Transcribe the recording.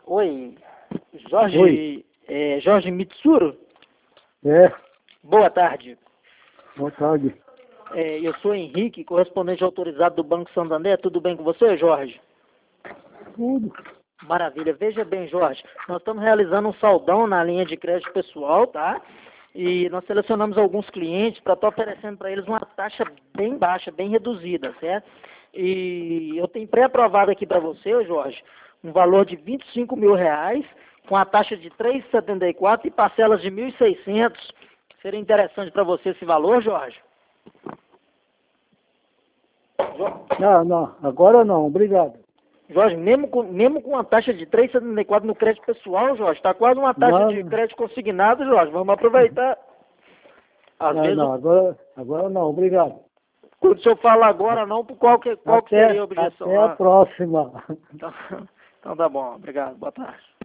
Oi, Jorge, Oi. Jorge Mitsuru? É, Boa tarde. boa tarde. Eu sou Henrique, correspondente autorizado do Banco Santander. Tudo bem com você, Jorge? Tudo. Maravilha. Veja bem, Jorge, nós estamos realizando um saldão na linha de crédito pessoal, tá? E nós selecionamos alguns clientes para estar oferecendo para eles uma taxa bem baixa, bem reduzida, certo? E eu tenho pré-aprovado aqui para você, Jorge, um valor de R$ 25.000, com a taxa de 3,74 e parcelas de 1.600. Seria interessante para você esse valor, Jorge? Não, agora não, obrigado. Jorge, mesmo com uma taxa de 3,74 no crédito pessoal, Jorge, está quase uma taxa de Não, crédito consignado, Jorge. Vamos aproveitar. Às vezes, não, agora não, obrigado. quando o senhor fala agora não, qual que seria a objeção? Até a próxima. Então, então tá bom, obrigado, boa tarde.